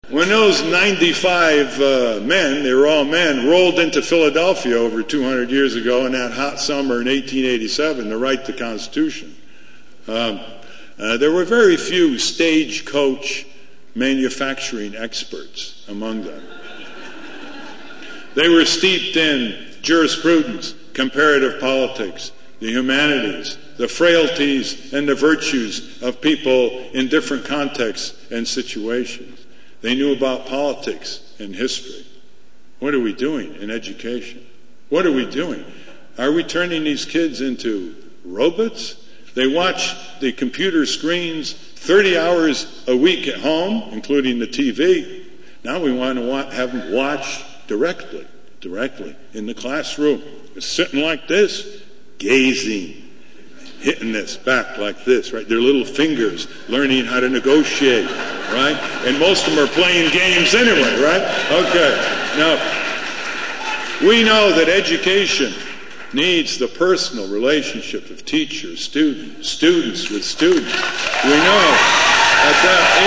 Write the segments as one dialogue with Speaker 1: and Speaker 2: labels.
Speaker 1: When those 95 men, they were all men, rolled into Philadelphia over 200 years ago in that hot summer in 1887 to write the Constitution, there were very few stagecoach manufacturing experts among them. They were steeped in jurisprudence, comparative politics, the humanities, the frailties and the virtues of people in different contexts and situations. They knew about politics and history. What are we doing in education? What are we doing? Are we turning these kids into robots? They watch the computer screens 30 hours a week at home, including the TV. Now we want to have them watch directly in the classroom. They're sitting like this, gazing, hitting this back like this, right? Their little fingers learning how to negotiate, right? And most of them are playing games anyway, right? Okay. Now, we know that education needs the personal relationship of teachers, students with students. We know at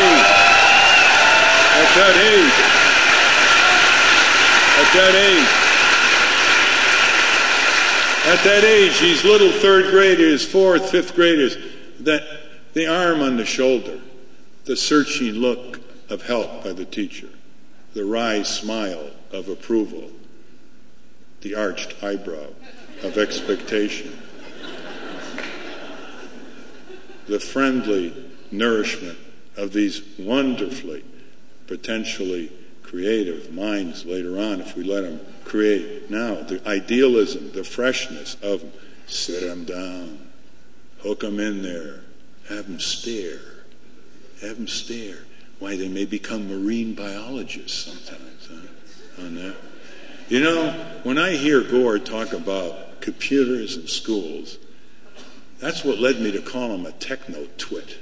Speaker 1: that age, these little third graders, fourth, fifth graders, that the arm on the shoulder, the searching look of help by the teacher, the wry smile of approval, the arched eyebrow of expectation, the friendly nourishment of these wonderfully, potentially creative minds later on, if we let them create now, the idealism, the freshness of them. Sit them down, hook them in there, have them stare. Why, they may become marine biologists sometimes on that. You know, when I hear Gore talk about computers in schools, that's what led me to call him a techno-twit.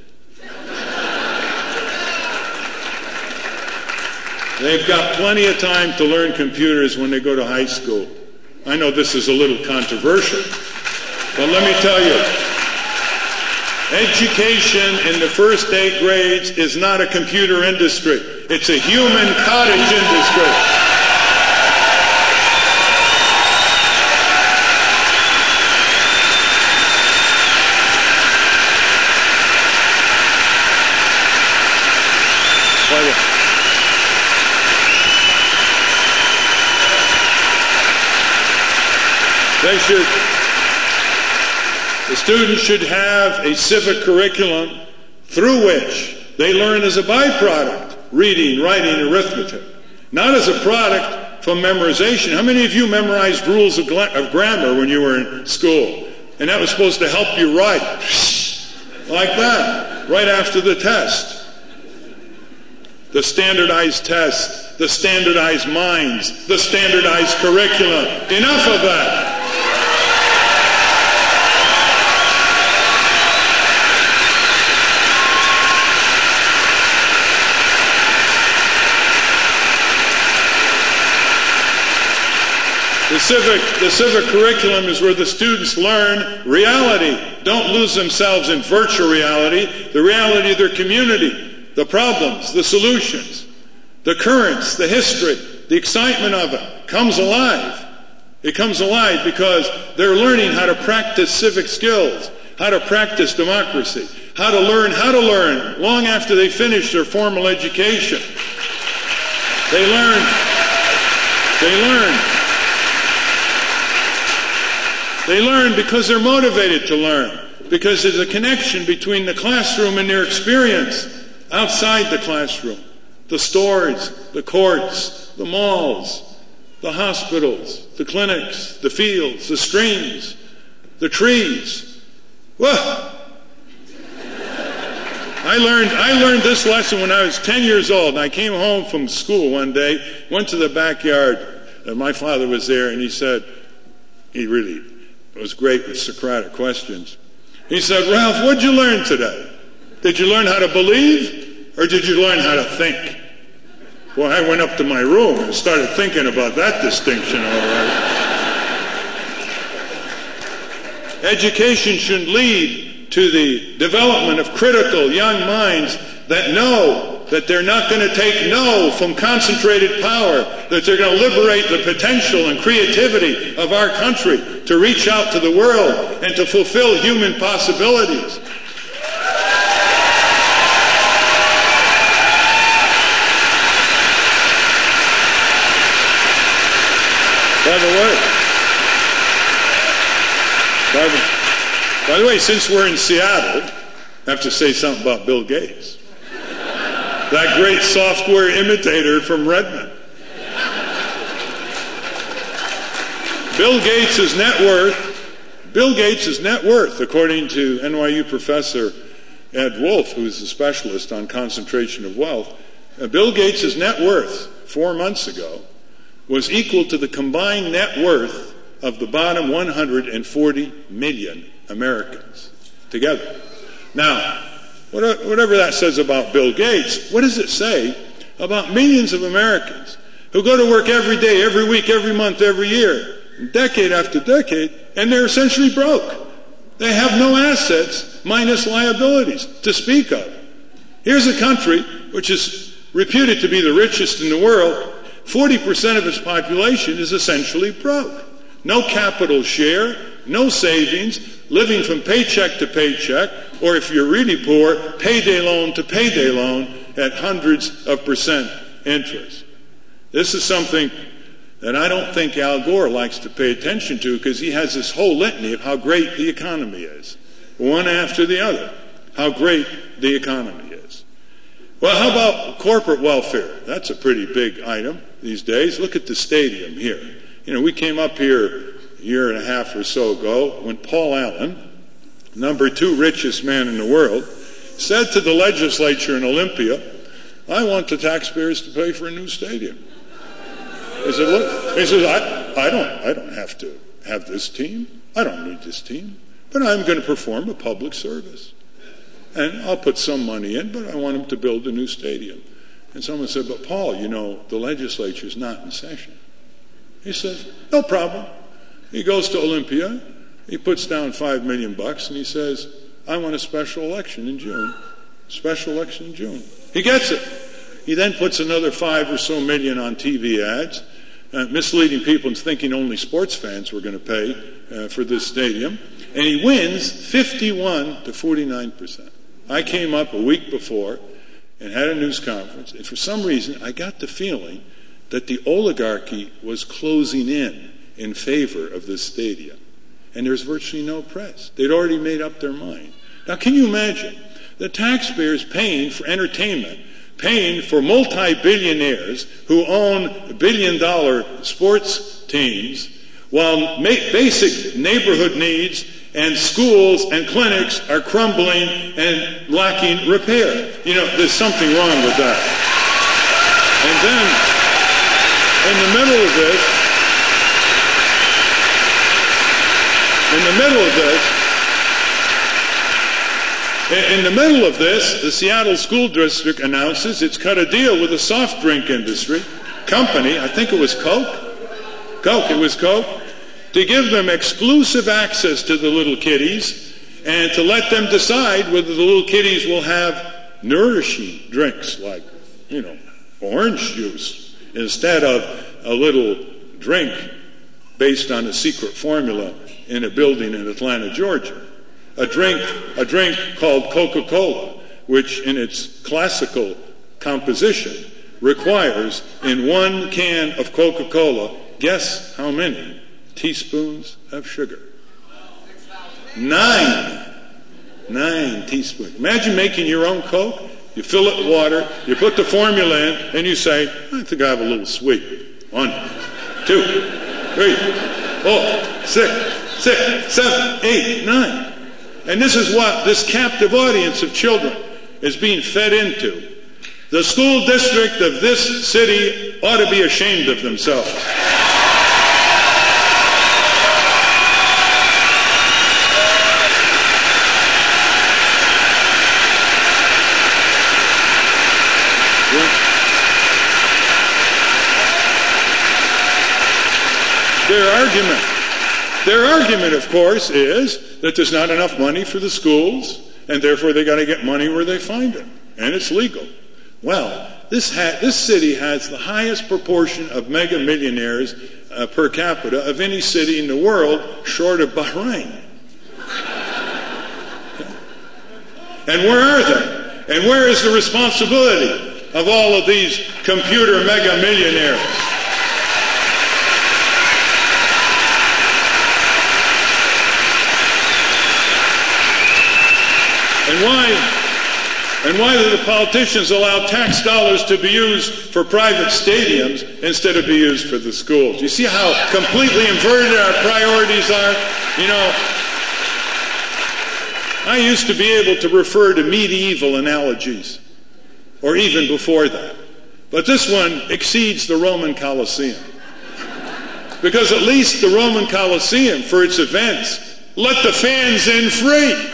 Speaker 1: They've got plenty of time to learn computers when they go to high school. I know this is a little controversial, but let me tell you, education in the first 8 grades is not a computer industry. It's a human cottage industry. The students should have a civic curriculum through which they learn as a byproduct reading, writing, arithmetic, not as a product from memorization. How many of you memorized rules of grammar when you were in school? And that was supposed to help you write like that, right after the test. The standardized tests, the standardized minds, the standardized curriculum. Enough of that. The civic curriculum is where the students learn reality. Don't lose themselves in virtual reality, the reality of their community, the problems, the solutions, the currents, the history, the excitement of it comes alive. It comes alive because they're learning how to practice civic skills, how to practice democracy, how to learn long after they finish their formal education. They learn. They learn because they're motivated to learn, because there's a connection between the classroom and their experience outside the classroom. The stores, the courts, the malls, the hospitals, the clinics, the fields, the streams, the trees. Whoa! I learned this lesson when I was 10 years old. And I came home from school one day, went to the backyard, and my father was there, and he said, he really was great with Socratic questions. He said, "Ralph, what'd you learn today? Did you learn how to believe, or did you learn how to think?" Well, I went up to my room and started thinking about that distinction, all right. Education should lead to the development of critical young minds that know that they're not going to take no from concentrated power, that they're going to liberate the potential and creativity of our country to reach out to the world and to fulfill human possibilities. By the way, since we're in Seattle, I have to say something about Bill Gates. That great software imitator from Redmond. Bill Gates' net worth, according to NYU professor Ed Wolf, who's a specialist on concentration of wealth, Bill Gates' net worth 4 months ago was equal to the combined net worth of the bottom 140 million Americans together. Now, whatever that says about Bill Gates, what does it say about millions of Americans who go to work every day, every week, every month, every year, decade after decade, and they're essentially broke? They have no assets minus liabilities to speak of. Here's a country which is reputed to be the richest in the world. 40% of its population is essentially broke. No capital share, no savings, living from paycheck to paycheck, or if you're really poor, payday loan to payday loan at hundreds of percent interest. This is something that I don't think Al Gore likes to pay attention to, because he has this whole litany of how great the economy is, one after the other, how great the economy is. Well, how about corporate welfare? That's a pretty big item these days. Look at the stadium here. You know, we came up here a year and a half or so ago when Paul Allen, number 2 richest man in the world, said to the legislature in Olympia, "I want the taxpayers to pay for a new stadium." He said, "Look," he says, I don't have to have this team. I don't need this team. But I'm going to perform a public service. And I'll put some money in, but I want them to build a new stadium." And someone said, "But Paul, you know, the legislature's not in session." He says, "No problem." He goes to Olympia, he puts down $5 million, and he says, "I want a special election in June. Special election in June." He gets it. He then puts another $5 or so million on TV ads, misleading people into thinking only sports fans were going to pay for this stadium. And he wins 51 to 49%. I came up a week before and had a news conference, and for some reason I got the feeling that the oligarchy was closing in favor of this stadium. And there's virtually no press. They'd already made up their mind. Now, can you imagine the taxpayers paying for entertainment, paying for multi-billionaires who own billion-dollar sports teams, while basic neighborhood needs and schools and clinics are crumbling and lacking repair? You know, there's something wrong with that. And then, in the middle of this, the Seattle School District announces it's cut a deal with a soft drink industry company, I think it was Coke, to give them exclusive access to the little kiddies and to let them decide whether the little kiddies will have nourishing drinks like, you know, orange juice instead of a little drink based on a secret formula in a building in Atlanta, Georgia. A drink called Coca-Cola, which in its classical composition requires in 1 can of Coca-Cola, guess how many teaspoons of sugar? 9 teaspoons. Imagine making your own Coke. You fill it with water, you put the formula in, and you say, "I think I have a little sweet." 1, 2, 3, 4, 6, 7, 8, 9. And this is what this captive audience of children is being fed into. The school district of this city ought to be ashamed of themselves. Their argument, of course, is that there's not enough money for the schools, and therefore they got to get money where they find it, and it's legal. Well, this city has the highest proportion of mega millionaires per capita of any city in the world, short of Bahrain. And where are they? And where is the responsibility of all of these computer mega millionaires? And why do the politicians allow tax dollars to be used for private stadiums instead of be used for the schools? You see how completely inverted our priorities are? You know, I used to be able to refer to medieval analogies, or even before that. But this one exceeds the Roman Colosseum. Because at least the Roman Colosseum, for its events, let the fans in free.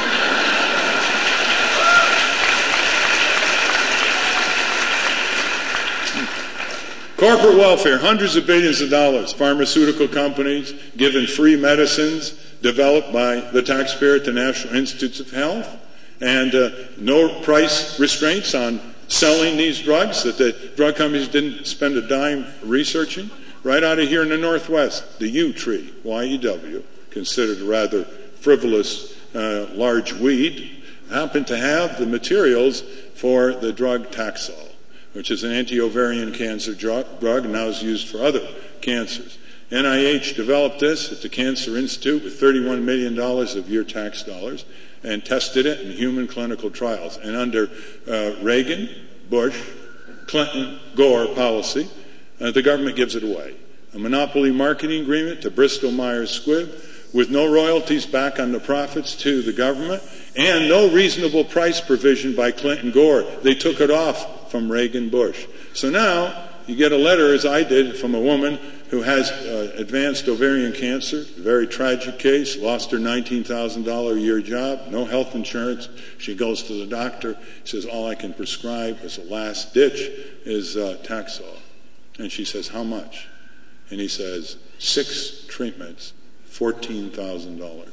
Speaker 1: Corporate welfare, hundreds of billions of dollars. Pharmaceutical companies given free medicines developed by the taxpayer to National Institutes of Health, and no price restraints on selling these drugs that the drug companies didn't spend a dime researching. Right out of here in the Northwest, the yew tree, Y-E-W, considered a rather frivolous large weed, happened to have the materials for the drug Taxol, which is an anti-ovarian cancer drug and now is used for other cancers. NIH developed this at the Cancer Institute with $31 million of your tax dollars and tested it in human clinical trials. And under Reagan, Bush, Clinton, Gore policy, the government gives it away. A monopoly marketing agreement to Bristol-Myers Squibb with no royalties back on the profits to the government and no reasonable price provision by Clinton, Gore. They took it off from Reagan, Bush. So now you get a letter, as I did, from a woman who has advanced ovarian cancer, a very tragic case, lost her $19,000 a year job, no health insurance. She goes to the doctor, says, all I can prescribe as a last ditch is Taxol. And she says, how much? And he says, 6 treatments, $14,000.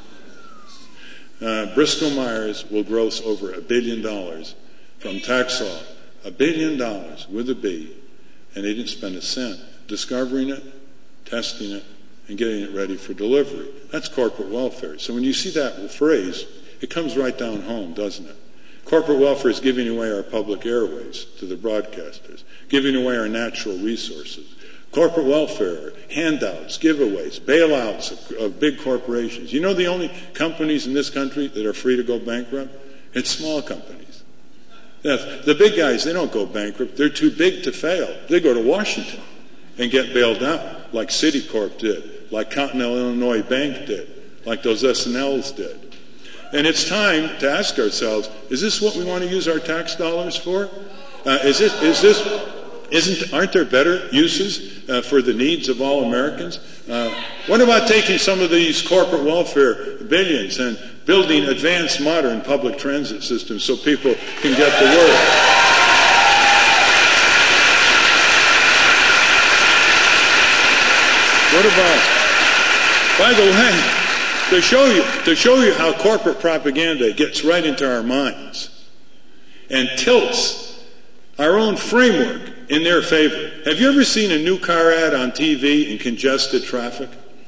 Speaker 1: Bristol-Myers will gross over $1 billion from Taxol. $1 billion with a B, and they didn't spend a cent discovering it, testing it, and getting it ready for delivery. That's corporate welfare. So when you see that phrase, it comes right down home, doesn't it? Corporate welfare is giving away our public airways to the broadcasters, giving away our natural resources. Corporate welfare, handouts, giveaways, bailouts of big corporations. You know the only companies in this country that are free to go bankrupt? It's small companies. Yes, the big guys, they don't go bankrupt. They're too big to fail. They go to Washington and get bailed out, like Citicorp did, like Continental Illinois Bank did, like those S&Ls did. And it's time to ask ourselves, is this what we want to use our tax dollars for? Aren't there better uses for the needs of all Americans? What about taking some of these corporate welfare billions and building advanced modern public transit systems so people can get to work? What about, by the way, to show you how corporate propaganda gets right into our minds and tilts our own framework in their favor. Have you ever seen a new car ad on TV in congested traffic?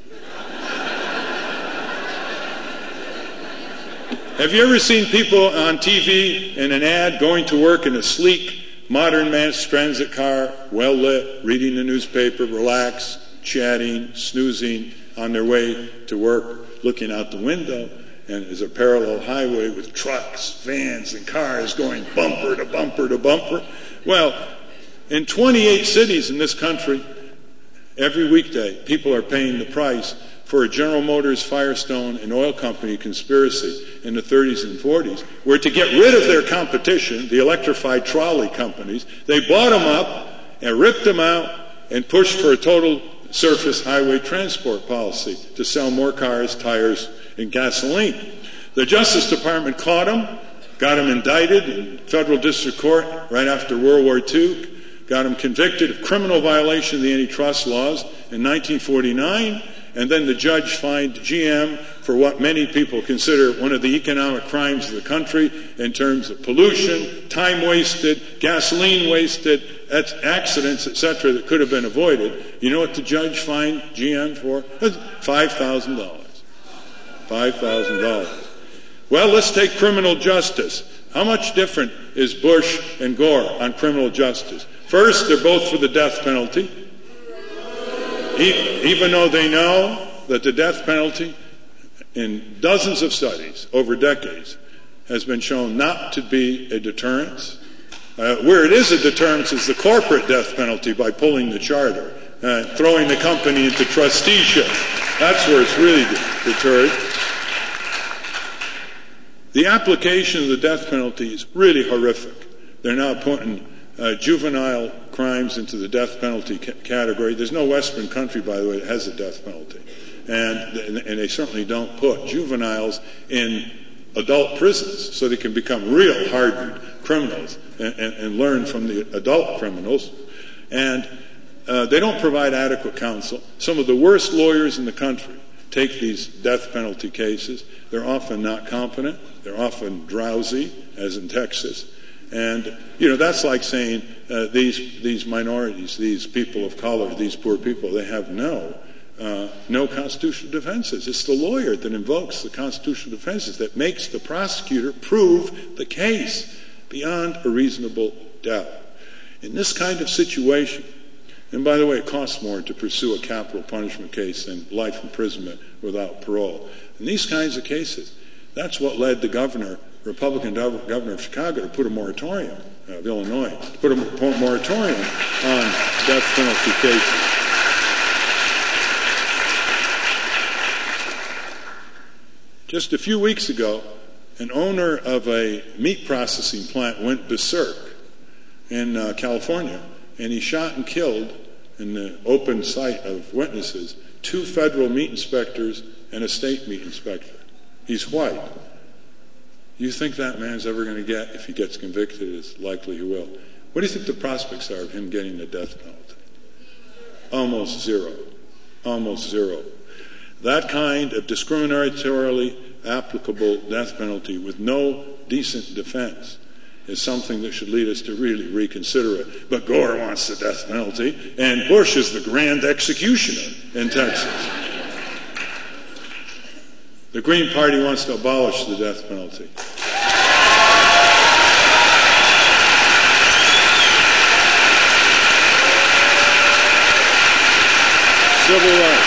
Speaker 1: Have you ever seen people on TV in an ad going to work in a sleek, modern mass transit car, well lit, reading the newspaper, relaxed, chatting, snoozing on their way to work, looking out the window, and there's a parallel highway with trucks, vans, and cars going bumper to bumper to bumper? Well, in 28 cities in this country, every weekday, people are paying the price for a General Motors, Firestone, and oil company conspiracy in the 30s and 40s, where to get rid of their competition, the electrified trolley companies, they bought them up and ripped them out and pushed for a total surface highway transport policy to sell more cars, tires, and gasoline. The Justice Department caught them, got them indicted in federal district court right after World War II, got him convicted of criminal violation of the antitrust laws in 1949, and then the judge fined GM for what many people consider one of the economic crimes of the country in terms of pollution, time wasted, gasoline wasted, accidents, etc., that could have been avoided. You know what the judge fined GM for? $5,000. $5,000. Well, let's take criminal justice. How much different is Bush and Gore on criminal justice? First, they're both for the death penalty, even though they know that the death penalty in dozens of studies over decades has been shown not to be a deterrence. Where it is a deterrence is the corporate death penalty by pulling the charter, throwing the company into trusteeship. That's where it's really deterred. The application of the death penalty is really horrific. They're now putting juvenile crimes into the death penalty category. There's no Western country, by the way, that has a death penalty. And they certainly don't put juveniles in adult prisons so they can become real hardened criminals and learn from the adult criminals. And they don't provide adequate counsel. Some of the worst lawyers in the country take these death penalty cases. They're often not competent. They're often drowsy, as in Texas. And, that's like saying these minorities, these people of color, these poor people, they have no constitutional defenses. It's the lawyer that invokes the constitutional defenses that makes the prosecutor prove the case beyond a reasonable doubt. In this kind of situation, and by the way, it costs more to pursue a capital punishment case than life imprisonment without parole. In these kinds of cases, that's what led the Republican governor of Chicago to put a moratorium, of Illinois, to put a moratorium on death penalty cases. Just a few weeks ago, an owner of a meat processing plant went berserk in California, and he shot and killed, in the open sight of witnesses, 2 federal meat inspectors and a state meat inspector. He's white. You think that man's ever going to get, if he gets convicted, as likely he will? What do you think the prospects are of him getting the death penalty? Almost zero. Almost zero. That kind of discriminatorily applicable death penalty with no decent defense is something that should lead us to really reconsider it. But Gore wants the death penalty, and Bush is the grand executioner in Texas. The Green Party wants to abolish the death penalty. Civil rights.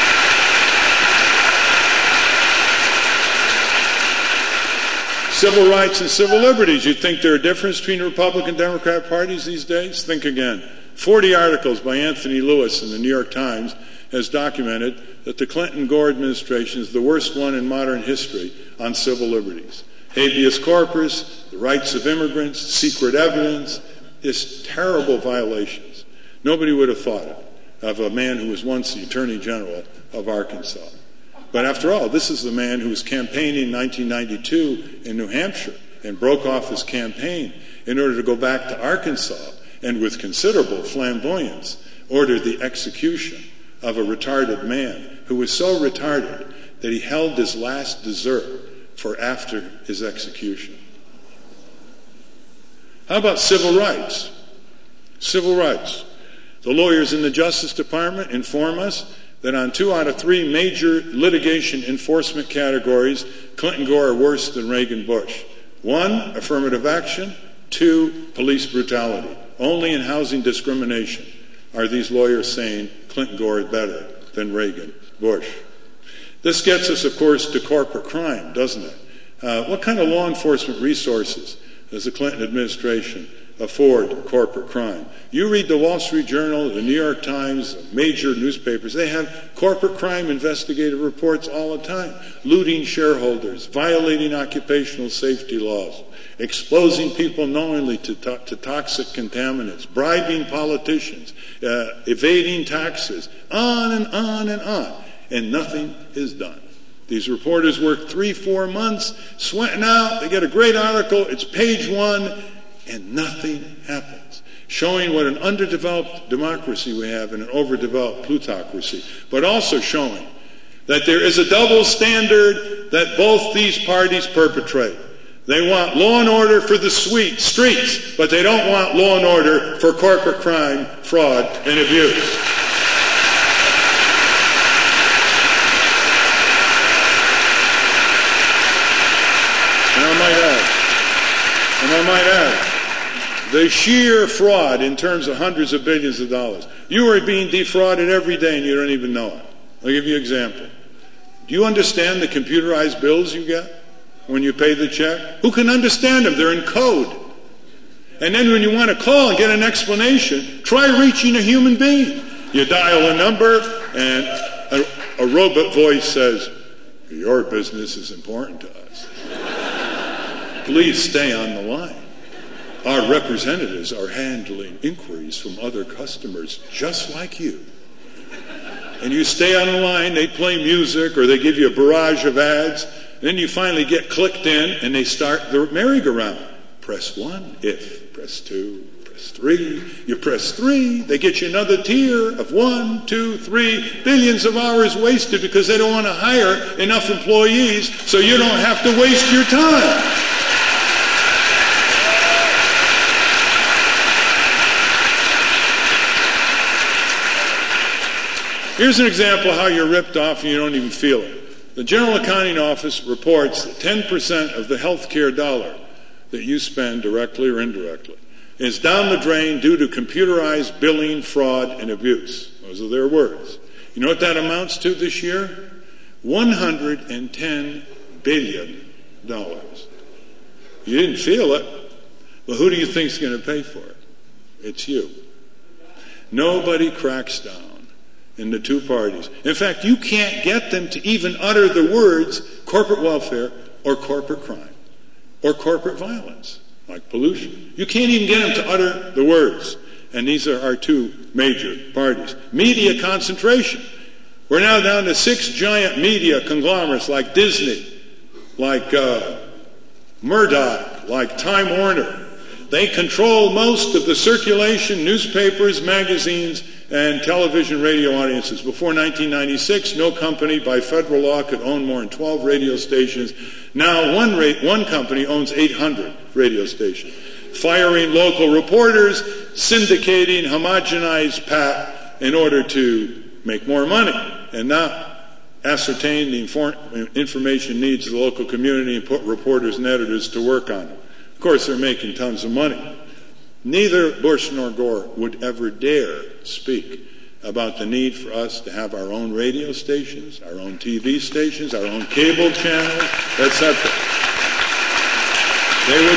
Speaker 1: Civil rights and civil liberties. You'd think there's a difference between the Republican and Democrat parties these days? Think again. 40 articles by Anthony Lewis in the New York Times has documented that the Clinton-Gore administration is the worst one in modern history on civil liberties. Habeas corpus, the rights of immigrants, secret evidence, just terrible violations. Nobody would have thought it of a man who was once the Attorney General of Arkansas. But after all, this is the man who was campaigning in 1992 in New Hampshire and broke off his campaign in order to go back to Arkansas and with considerable flamboyance ordered the execution of a retarded man who was so retarded that he held his last dessert for after his execution. How about civil rights? Civil rights. The lawyers in the Justice Department inform us that on 2 out of 3 major litigation enforcement categories, Clinton-Gore are worse than Reagan-Bush. 1, affirmative action. 2, police brutality. Only in housing discrimination are these lawyers saying Clinton-Gore is better than Reagan-Bush. This gets us, of course, to corporate crime, doesn't it? What kind of law enforcement resources does the Clinton administration afford corporate crime? You read the Wall Street Journal, the New York Times, major newspapers. They have corporate crime investigative reports all the time. Looting shareholders, violating occupational safety laws, exposing people knowingly to toxic contaminants, bribing politicians, evading taxes, on and on and on. And nothing is done. These reporters work 3-4 months, sweating out. They get a great article. It's page 1, and nothing happens. Showing what an underdeveloped democracy we have and an overdeveloped plutocracy. But also showing that there is a double standard that both these parties perpetrate. They want law and order for the streets, but they don't want law and order for corporate crime, fraud, and abuse. And I might add, the sheer fraud in terms of hundreds of billions of dollars. You are being defrauded every day and you don't even know it. I'll give you an example. Do you understand the computerized bills you get when you pay the check? Who can understand them? They're in code. And then when you want to call and get an explanation, try reaching a human being. You dial a number and a robot voice says, "Your business is important to us. Please stay on the line. Our representatives are handling inquiries from other customers just like you." And you stay on the line, they play music or they give you a barrage of ads. Then you finally get clicked in and they start the merry-go-round. Press 1 if, press 2, press 3. You press 3, they get you another tier of 1, 2, 3. Billions of hours wasted because they don't want to hire enough employees so you don't have to waste your time. Here's an example of how you're ripped off and you don't even feel it. The General Accounting Office reports that 10% of the health care dollar that you spend directly or indirectly is down the drain due to computerized billing, fraud, and abuse. Those are their words. You know what that amounts to this year? $110 billion. You didn't feel it. Well, who do you think is going to pay for it? It's you. Nobody cracks down in the two parties. In fact, you can't get them to even utter the words corporate welfare or corporate crime or corporate violence, like pollution. You can't even get them to utter the words. And these are our two major parties. Media concentration. We're now down to 6 giant media conglomerates like Disney, like Murdoch, like Time Warner. They control most of the circulation, newspapers, magazines, and television radio audiences. Before 1996, no company by federal law could own more than 12 radio stations. Now one company owns 800 radio stations. Firing local reporters, syndicating homogenized PAT in order to make more money and not ascertain the information needs of the local community and put reporters and editors to work on it. Of course, they're making tons of money. Neither Bush nor Gore would ever dare speak about the need for us to have our own radio stations, our own TV stations, our own cable channels, etc. They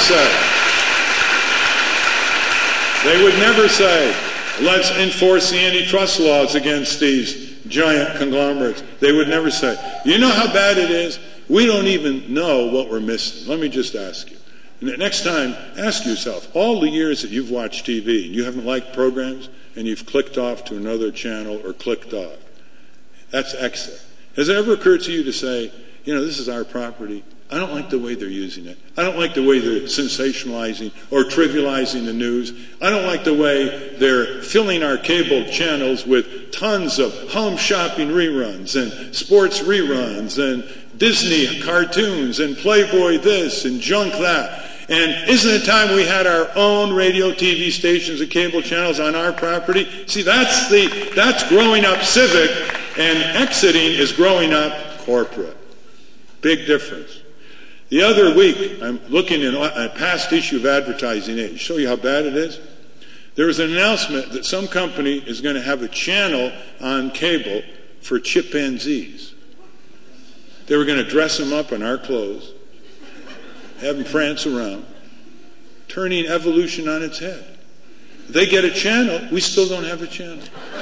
Speaker 1: would never say, let's enforce the antitrust laws against these giant conglomerates. They would never say, you know how bad it is? We don't even know what we're missing. Let me just ask you. Next time, ask yourself, all the years that you've watched TV and you haven't liked programs and you've clicked off to another channel or clicked off, that's exit. Has it ever occurred to you to say, this is our property. I don't like the way they're using it. I don't like the way they're sensationalizing or trivializing the news. I don't like the way they're filling our cable channels with tons of home shopping reruns and sports reruns and Disney cartoons and Playboy this and junk that. And isn't it time we had our own radio, TV stations, and cable channels on our property? See, that's growing up civic, and exiting is growing up corporate. Big difference. The other week, I'm looking at a past issue of Advertising Age. Show you how bad it is. There was an announcement that some company is going to have a channel on cable for chimpanzees. They were going to dress them up in our clothes, have them prance around, turning evolution on its head. They get a channel, we still don't have a channel.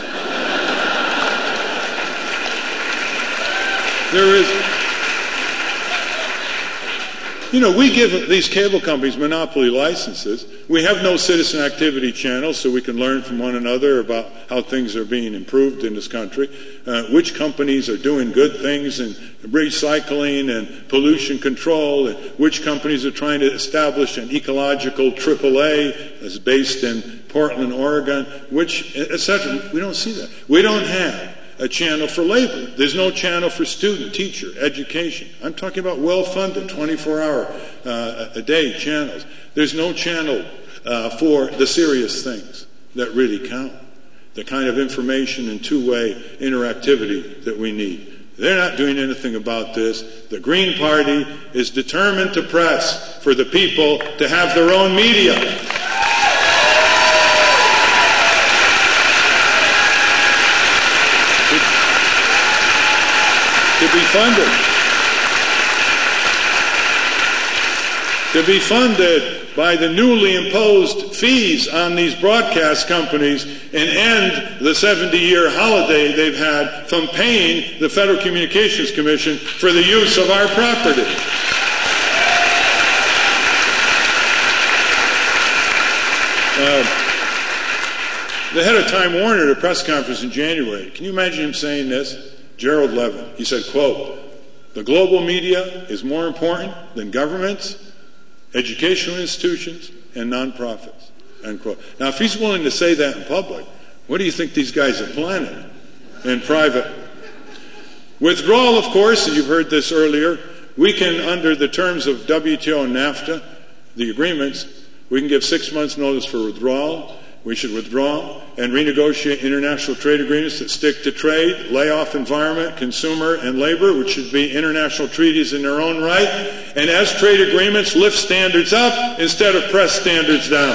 Speaker 1: We give these cable companies monopoly licenses. We have no citizen activity channels so we can learn from one another about how things are being improved in this country, which companies are doing good things in recycling and pollution control, and which companies are trying to establish an ecological AAA that's based in Portland, Oregon, etc. We don't see that. We don't have a channel for labor. There's no channel for student, teacher, education. I'm talking about well-funded 24-hour a day channels. There's no channel for the serious things that really count, the kind of information and two-way interactivity that we need. They're not doing anything about this. The Green Party is determined to press for the people to have their own media. To be funded by the newly imposed fees on these broadcast companies and end the 70-year holiday they've had from paying the Federal Communications Commission for the use of our property. The head of Time Warner at a press conference in January, can you imagine him saying this? Gerald Levin, he said, quote, "The global media is more important than governments, educational institutions, and nonprofits," end quote. Now, if he's willing to say that in public, what do you think these guys are planning in private? Withdrawal, of course, and you've heard this earlier, we can, under the terms of WTO and NAFTA, the agreements, we can give 6 months' notice for withdrawal. We should withdraw and renegotiate international trade agreements that stick to trade, lay off environment, consumer, and labor, which should be international treaties in their own right. And as trade agreements, lift standards up instead of press standards down.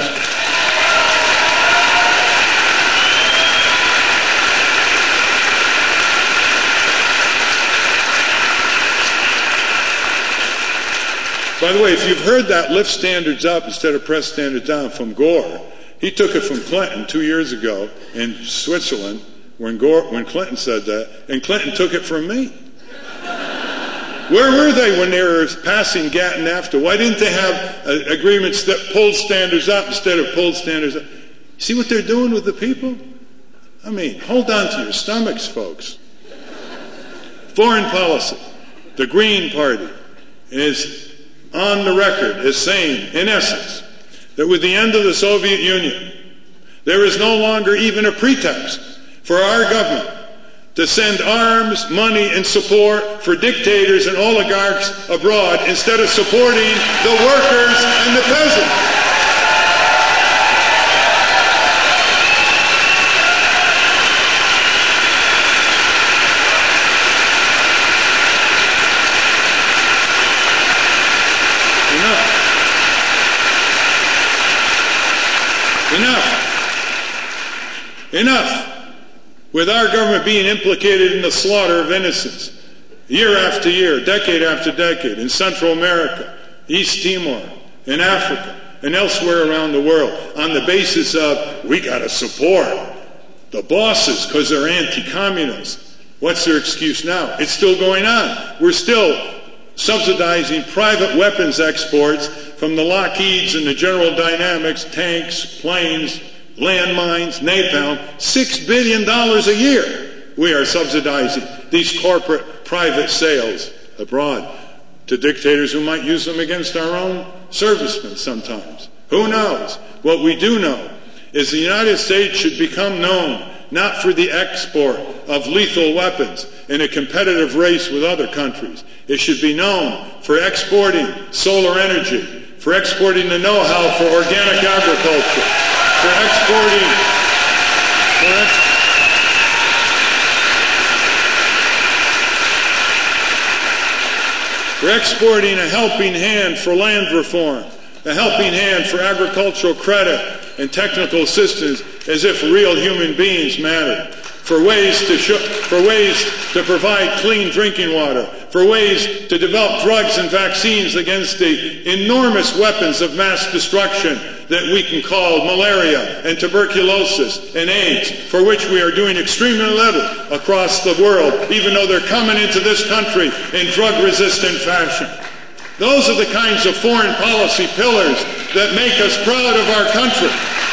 Speaker 1: By the way, if you've heard that lift standards up instead of press standards down from Gore, he took it from Clinton 2 years ago in Switzerland when Clinton said that, and Clinton took it from me. Where were they when they were passing GATT and NAFTA? Why didn't they have agreements that pulled standards up instead of pulled standards up? See what they're doing with the people? I mean, hold on to your stomachs, folks. Foreign policy. The Green Party is on the record as saying, in essence, that with the end of the Soviet Union, there is no longer even a pretext for our government to send arms, money, and support for dictators and oligarchs abroad instead of supporting the workers and the peasants. Enough with our government being implicated in the slaughter of innocents year after year, decade after decade, in Central America, East Timor, in Africa, and elsewhere around the world on the basis of we got to support the bosses because they're anti-communist. What's their excuse now? It's still going on. We're still subsidizing private weapons exports from the Lockheeds and the General Dynamics, tanks, planes, landmines, napalm, $6 billion a year we are subsidizing these corporate private sales abroad to dictators who might use them against our own servicemen sometimes. Who knows? What we do know is the United States should become known not for the export of lethal weapons in a competitive race with other countries. It should be known for exporting solar energy, for exporting the know-how for organic agriculture, for exporting a helping hand for land reform, a helping hand for agricultural credit and technical assistance as if real human beings mattered, for ways to provide clean drinking water, for ways to develop drugs and vaccines against the enormous weapons of mass destruction that we can call malaria and tuberculosis and AIDS, for which we are doing extremely little across the world, even though they're coming into this country in drug-resistant fashion. Those are the kinds of foreign policy pillars that make us proud of our country.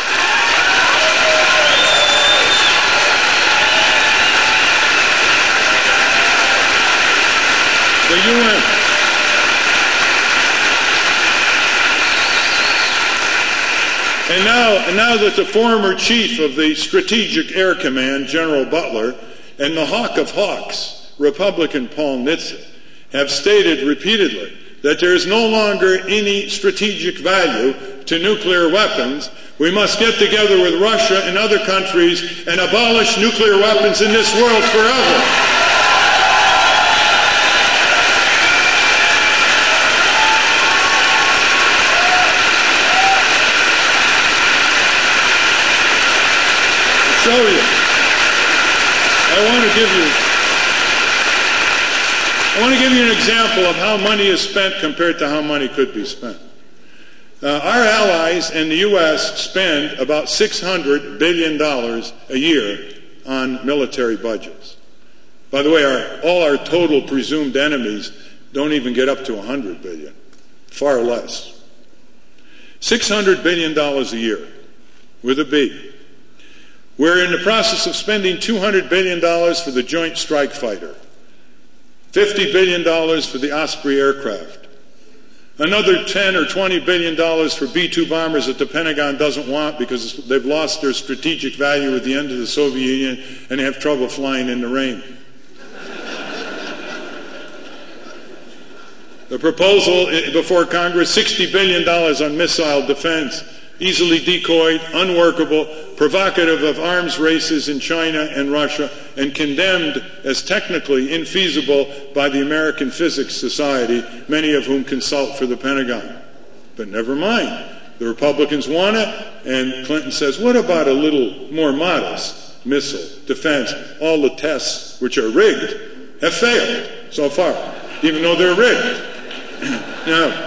Speaker 1: The UN. And now that the former chief of the Strategic Air Command, General Butler, and the hawk of hawks, Republican Paul Nitze, have stated repeatedly that there is no longer any strategic value to nuclear weapons, we must get together with Russia and other countries and abolish nuclear weapons in this world forever. Show you. I want to give you an example of how money is spent compared to how money could be spent. Our allies and the U.S. spend about $600 billion a year on military budgets. By the way, all our total presumed enemies don't even get up to $100 billion, far less. $600 billion a year, with a B. We're in the process of spending $200 billion for the Joint Strike Fighter, $50 billion for the Osprey aircraft, another $10 or $20 billion for B-2 bombers that the Pentagon doesn't want because they've lost their strategic value at the end of the Soviet Union and they have trouble flying in the rain. The proposal before Congress, $60 billion on missile defense, easily decoyed, unworkable, provocative of arms races in China and Russia, and condemned as technically infeasible by the American Physics Society, many of whom consult for the Pentagon. But never mind. The Republicans want it, and Clinton says, what about a little more modest missile defense? All the tests, which are rigged, have failed so far, even though they're rigged. Now,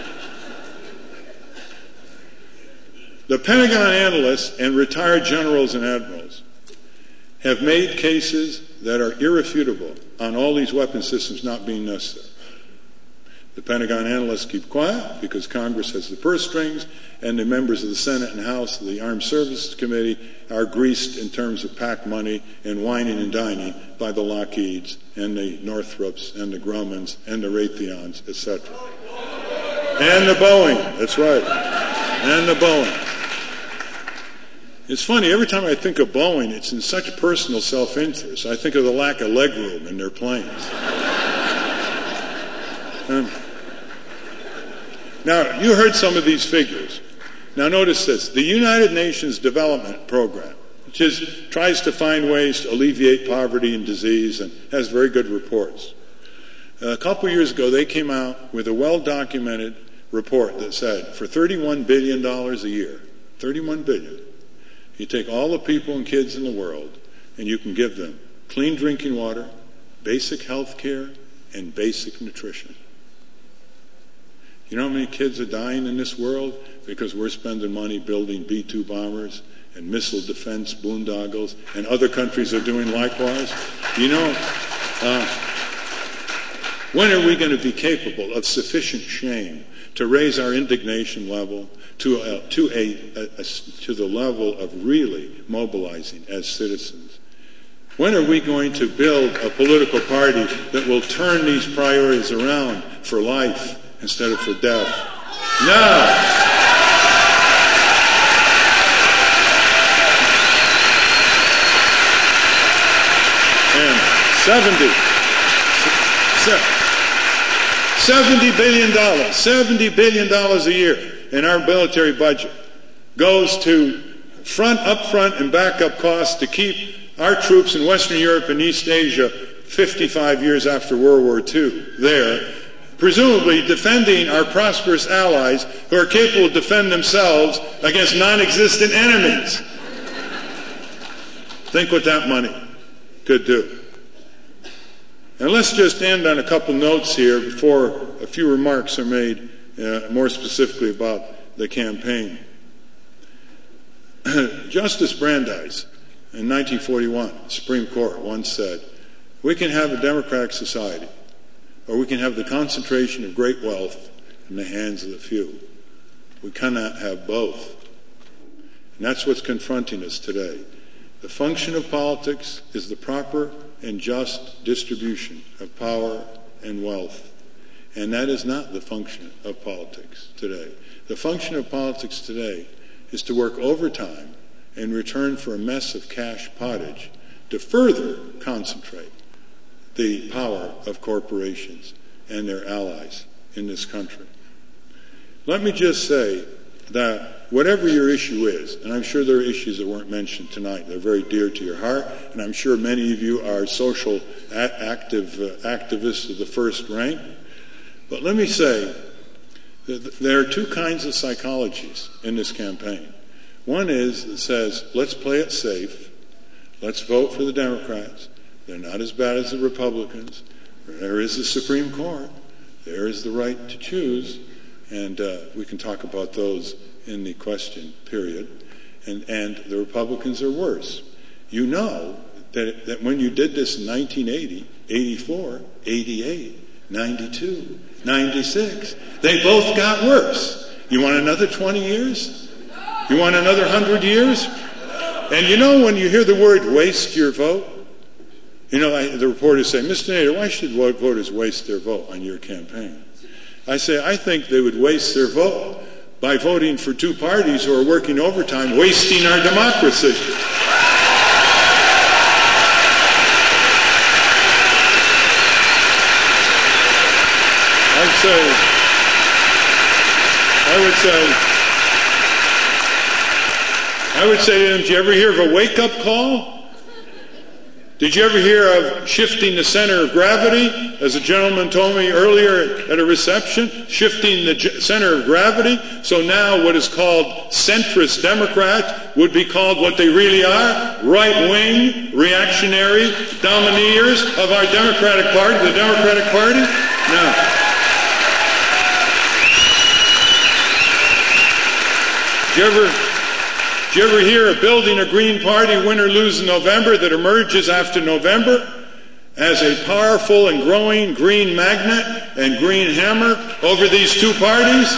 Speaker 1: the Pentagon analysts and retired generals and admirals have made cases that are irrefutable on all these weapon systems not being necessary. The Pentagon analysts keep quiet because Congress has the purse strings and the members of the Senate and House of the Armed Services Committee are greased in terms of PAC money and whining and dining by the Lockheeds and the Northrops and the Grummans and the Raytheons, etc. And the Boeing, that's right, and the Boeing. It's funny, every time I think of Boeing, it's in such personal self-interest. I think of the lack of legroom in their planes. Now, you heard some of these figures. Now, notice this. The United Nations Development Program, which tries to find ways to alleviate poverty and disease and has very good reports. A couple years ago, they came out with a well-documented report that said, for $31 billion a year, $31 billion, you take all the people and kids in the world and you can give them clean drinking water, basic health care, and basic nutrition. You know how many kids are dying in this world because we're spending money building B-2 bombers and missile defense boondoggles, and other countries are doing likewise? You know, when are we going to be capable of sufficient shame to raise our indignation level to the level of really mobilizing as citizens? When are we going to build a political party that will turn these priorities around for life instead of for death? Now! And $70 billion a year in our military budget goes to upfront and backup costs to keep our troops in Western Europe and East Asia 55 years after World War II there, presumably defending our prosperous allies who are capable of defending themselves against non-existent enemies. Think what that money could do. And let's just end on a couple notes here before a few remarks are made more specifically about the campaign. Justice Brandeis in 1941, Supreme Court, once said, we can have a democratic society, or we can have the concentration of great wealth in the hands of the few. We cannot have both. And that's what's confronting us today. The function of politics is the proper and just distribution of power and wealth. And that is not the function of politics today. The function of politics today is to work overtime in return for a mess of cash pottage to further concentrate the power of corporations and their allies in this country. Let me just say that whatever your issue is, and I'm sure there are issues that weren't mentioned tonight, they're very dear to your heart, and I'm sure many of you are social activists of the first rank, but let me say that there are two kinds of psychologies in this campaign. One is that says, let's play it safe, let's vote for the Democrats, they're not as bad as the Republicans, there is the Supreme Court, there is the right to choose, and we can talk about those in the question period, and the Republicans are worse. You know that when you did this in 1980, 84, 88, 92, 96, they both got worse. You want another 20 years? You want another 100 years? And you know when you hear the word waste your vote, you know, the reporters say, Mr. Nader, why should voters waste their vote on your campaign? I say, I think they would waste their vote by voting for two parties who are working overtime, wasting our democracy. I would say to them, did you ever hear of a wake-up call? Did you ever hear of shifting the center of gravity? As a gentleman told me earlier at a reception, shifting the center of gravity. So now what is called centrist Democrats would be called what they really are, right-wing, reactionary, domineers of our Democratic Party, the Democratic Party? No. Did you ever hear of building a Green Party, win or lose in November, that emerges after November as a powerful and growing green magnet and green hammer over these two parties?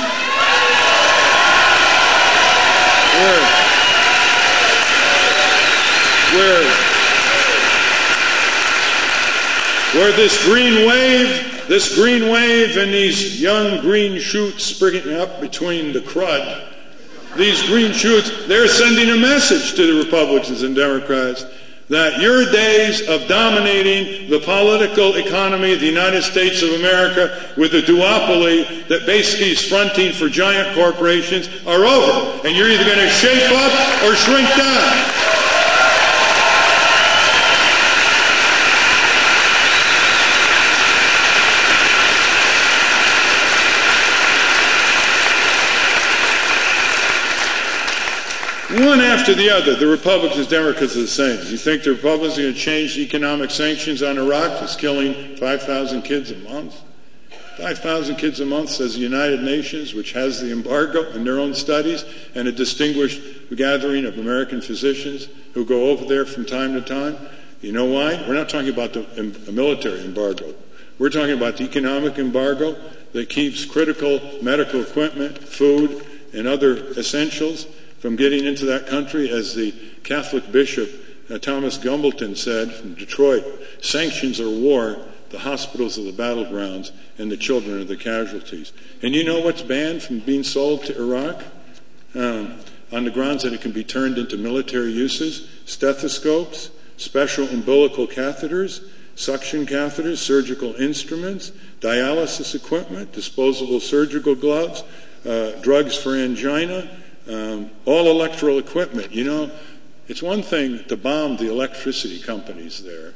Speaker 1: Where this green wave and these young green shoots springing up between the crud, these green shoots, they're sending a message to the Republicans and Democrats that your days of dominating the political economy of the United States of America with a duopoly that basically is fronting for giant corporations are over. And you're either going to shape up or shrink down. One after the other, the Republicans and Democrats are the same. You think the Republicans are going to change the economic sanctions on Iraq that's killing 5,000 kids a month? 5,000 kids a month, says the United Nations, which has the embargo in their own studies, and a distinguished gathering of American physicians who go over there from time to time. You know why? We're not talking about the military embargo. We're talking about the economic embargo that keeps critical medical equipment, food, and other essentials from getting into that country. As the Catholic bishop Thomas Gumbleton said from Detroit, sanctions are war, the hospitals are the battlegrounds, and the children are the casualties. And you know what's banned from being sold to Iraq? On the grounds that it can be turned into military uses: stethoscopes, special umbilical catheters, suction catheters, surgical instruments, dialysis equipment, disposable surgical gloves, drugs for angina, all electrical equipment. You know, it's one thing to bomb the electricity companies there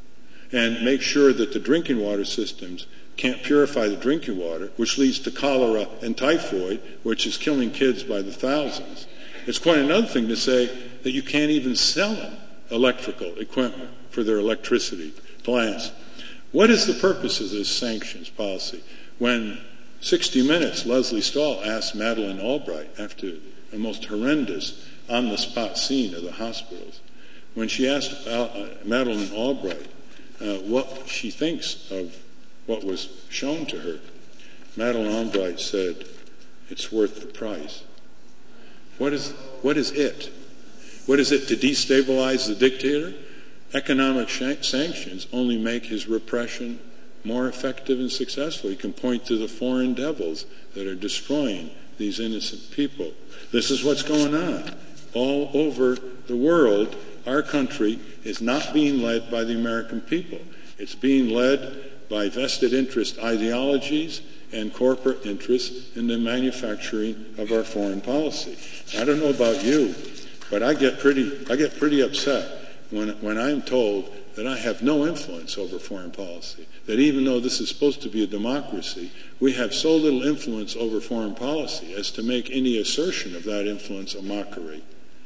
Speaker 1: and make sure that the drinking water systems can't purify the drinking water, which leads to cholera and typhoid, which is killing kids by the thousands. It's quite another thing to say that you can't even sell them electrical equipment for their electricity plants. What is the purpose of this sanctions policy? When 60 Minutes, Leslie Stahl asked Madeleine Albright, after a most horrendous on-the-spot scene of the hospitals, when she asked Madeleine Albright what she thinks of what was shown to her, Madeleine Albright said, "It's worth the price." What is it? What is it to destabilize the dictator? Economic sanctions only make his repression more effective and successful. You can point to the foreign devils that are destroying these innocent people. This is what's going on all over the world our country is not being led by the American people. It's being led by vested interest ideologies and corporate interests in the manufacturing of our foreign policy. I don't know about you, but I get pretty upset when I'm told that I have no influence over foreign policy, that even though this is supposed to be a democracy, we have so little influence over foreign policy as to make any assertion of that influence a mockery.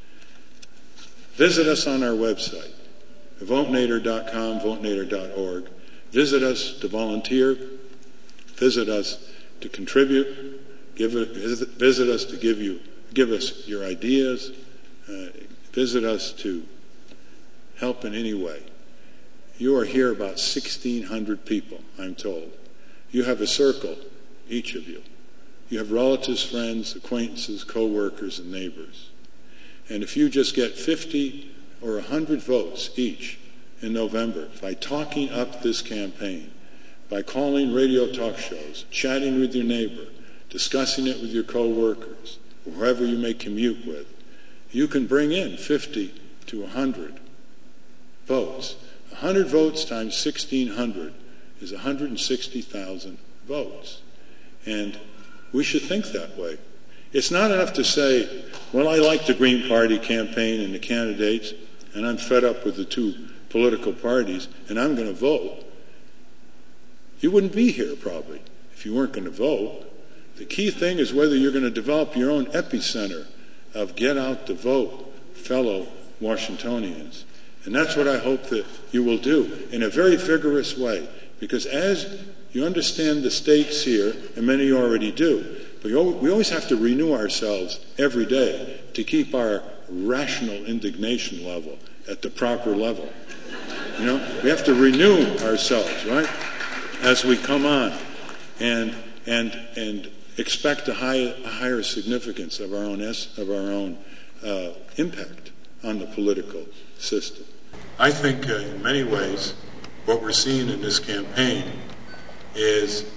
Speaker 1: Visit us on our website, votenator.com, votenator.org. Visit us to volunteer. Visit us to contribute. Visit us to give us your ideas. Visit us to help in any way. You are here about 1,600 people, I'm told. You have a circle, each of you. You have relatives, friends, acquaintances, co-workers, and neighbors. And if you just get 50 or 100 votes each in November by talking up this campaign, by calling radio talk shows, chatting with your neighbor, discussing it with your co-workers, whoever you may commute with, you can bring in 50 to 100 votes. 100 votes times 1,600 is 160,000 votes. And we should think that way. It's not enough to say, well, I like the Green Party campaign and the candidates, and I'm fed up with the two political parties, and I'm going to vote. You wouldn't be here, probably, if you weren't going to vote. The key thing is whether you're going to develop your own epicenter of get out to vote, fellow Washingtonians. And that's what I hope that you will do in a very vigorous way. Because as you understand the stakes here, and many already do, but we always have to renew ourselves every day to keep our rational indignation level at the proper level. You know, we have to renew ourselves, right, as we come on, and expect a higher significance of our own impact on the political system. I think in many ways what we're seeing in this campaign is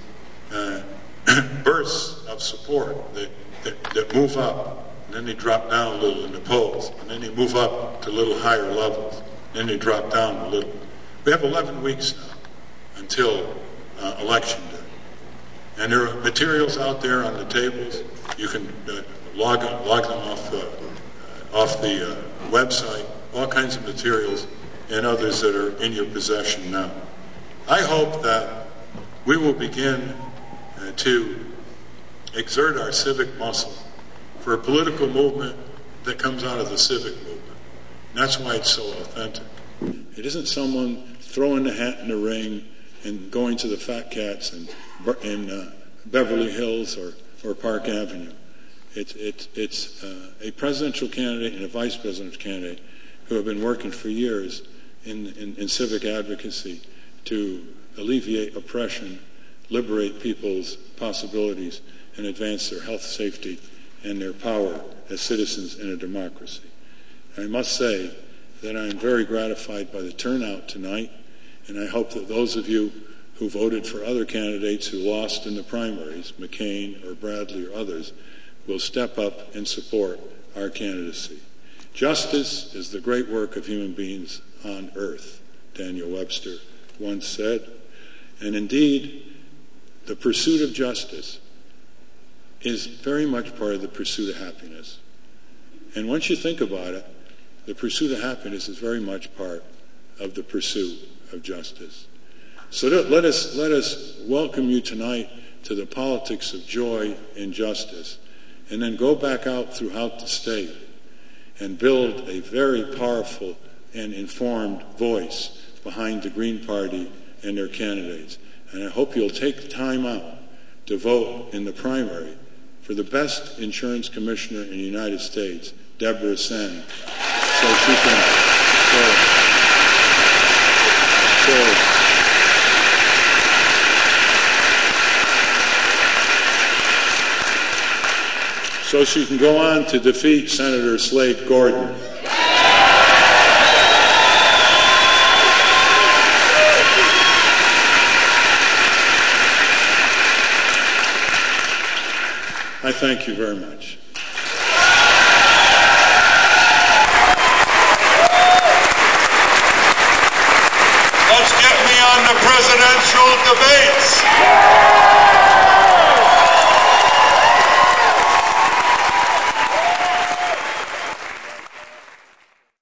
Speaker 1: bursts of support that move up, and then they drop down a little in the polls, and then they move up to a little higher levels, and then they drop down a little. We have 11 weeks now until Election Day. And there are materials out there on the tables. You can log them off the website, all kinds of materials and others that are in your possession now. I hope that we will begin to exert our civic muscle for a political movement that comes out of the civic movement. And that's why it's so authentic. It isn't someone throwing the hat in the ring and going to the Fat Cats in Beverly Hills or Park Avenue. It's a presidential candidate and a vice presidential candidate who have been working for years in civic advocacy to alleviate oppression, liberate people's possibilities, and advance their health, safety, and their power as citizens in a democracy. I must say that I am very gratified by the turnout tonight, and I hope that those of you who voted for other candidates who lost in the primaries, McCain or Bradley or others, will step up and support our candidacy. Justice is the great work of human beings on earth, Daniel Webster once said. And indeed, the pursuit of justice is very much part of the pursuit of happiness. And once you think about it, the pursuit of happiness is very much part of the pursuit of justice. So let us welcome you tonight to the politics of joy and justice, and then go back out throughout the state and build a very powerful and informed voice behind the Green Party and their candidates. And I hope you'll take the time out to vote in the primary for the best insurance commissioner in the United States, Deborah Sen, so she can so she can go on to defeat Senator Slade Gordon. I thank you very much.
Speaker 2: presidential debates.